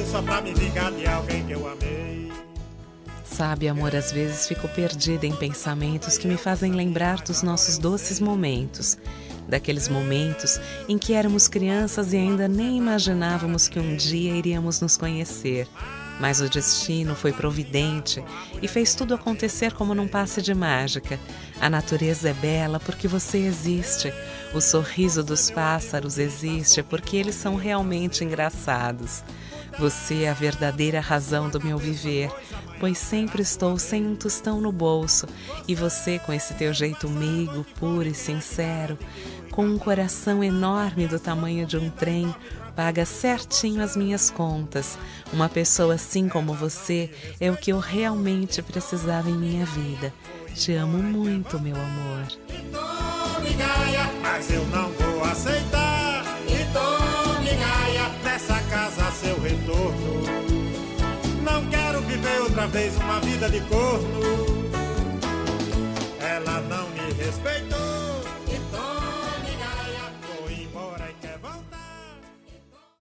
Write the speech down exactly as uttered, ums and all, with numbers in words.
só pra me vingar de alguém que eu amei. Sabe, amor, às vezes fico perdida em pensamentos que me fazem lembrar dos nossos doces momentos. Daqueles momentos em que éramos crianças e ainda nem imaginávamos que um dia iríamos nos conhecer. Mas o destino foi providente e fez tudo acontecer como num passe de mágica. A natureza é bela porque você existe. O sorriso dos pássaros existe porque eles são realmente engraçados. Você é a verdadeira razão do meu viver, pois sempre estou sem um tostão no bolso, e você, com esse teu jeito meigo, puro e sincero, com um coração enorme do tamanho de um trem, paga certinho as minhas contas. Uma pessoa assim como você é o que eu realmente precisava em minha vida. Te amo muito, meu amor. Mas eu não vou aceitar, e tome gaia, nessa casa seu retorno. Não quero viver outra vez uma vida de corno.